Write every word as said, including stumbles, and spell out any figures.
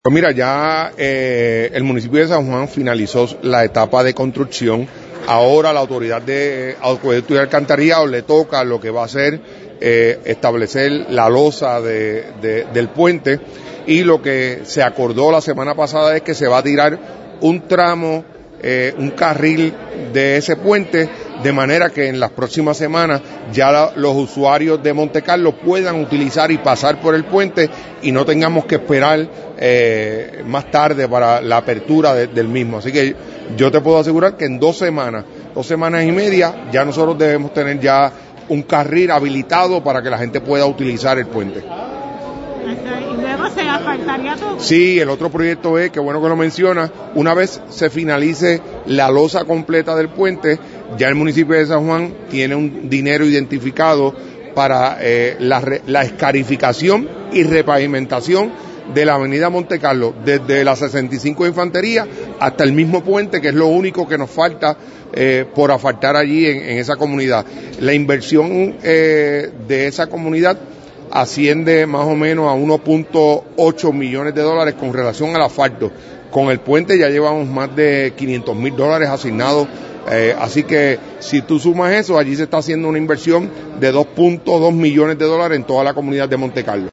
Pues mira, ya eh, el municipio de San Juan finalizó la etapa de construcción. Ahora la autoridad de acueducto y alcantarillado le toca lo que va a ser eh, establecer la losa de, de, del puente, y lo que se acordó la semana pasada es que se va a tirar un tramo, eh, un carril de ese puente, de manera que en las próximas semanas ya la, los usuarios de Montecarlo puedan utilizar y pasar por el puente y no tengamos que esperar eh, más tarde para la apertura de, del mismo. Así que yo te puedo asegurar que en dos semanas, dos semanas y media, ya nosotros debemos tener ya un carril habilitado para que la gente pueda utilizar el puente. ¿Y luego se asfaltaría todo? Sí, el otro proyecto es, que bueno que lo menciona, una vez se finalice la losa completa del puente, ya el municipio de San Juan tiene un dinero identificado para eh, la, la escarificación y repavimentación de la avenida Montecarlo, desde la sesenta y cinco de Infantería hasta el mismo puente, que es lo único que nos falta eh, por asfaltar allí en, en esa comunidad. La inversión eh, de esa comunidad asciende más o menos a uno punto ocho millones de dólares con relación al asfalto. Con el puente ya llevamos más de quinientos mil dólares asignados, eh, así que si tú sumas eso, allí se está haciendo una inversión de dos punto dos millones de dólares en toda la comunidad de Montecarlo.